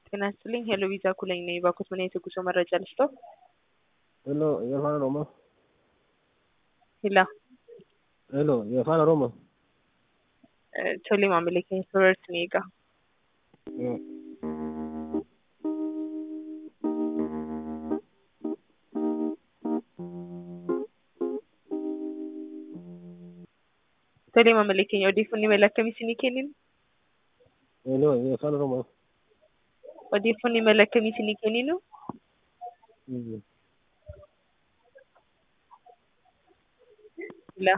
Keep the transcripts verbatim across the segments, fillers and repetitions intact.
ጤና ይስጥልኝ ሄሎ ቪዛ ኩለኝ ነኝ። እባክዎት ምን አይነት የጉዞ መረጃ ልስጥዎ? ሄሎ የአፋን ኦሮሞ ሄሎ ሄሎ የአፋን ኦሮሞ ቶሌ ማምለክ ኢንተርኔት ኔጋ ቶሌ ማምለክ ኦዲፉኒ መለከሚ ሲኒኬኒን ሄሎ የአፋን ኦሮሞ odeeffannoo imala akkamii isinii kenninu? Hello.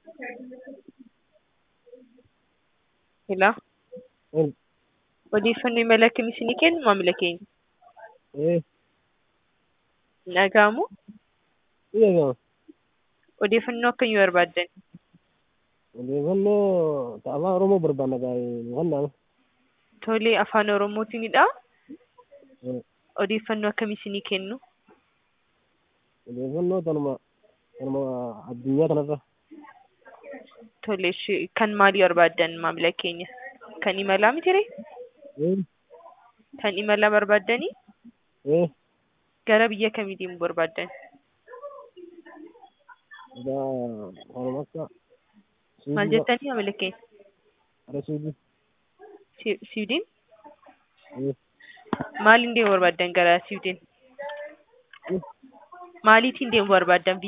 Hello. Odeeffannoo imala akkamii isinii kennu maamila keenya? Eh. Dhaga'amu? Dhaga'ama. Odeeffannoo akkamii barbaaddan? Odeeffannoo afaan oromoo barbaanna gaa'ee wannaama. Tole afaan oromootiinidha. Odeeffannoo akkamii isinii kennu? Odeeffannoo tanuma tanuma addunyaa kanarra. Tole kan maalii barbaaddan maamila keenya? Kan imalaa miti ree? Kan imalaa barbaaddanii? Gara biyya kamii deemuu barbaaddan? Oromoo akka. Maal jettanii maamila keenya? Gara Suudii. Suudiin? Maaliin deemuu barbaaddan gara Suudiin? Maaliitiin deemuu barbaaddan?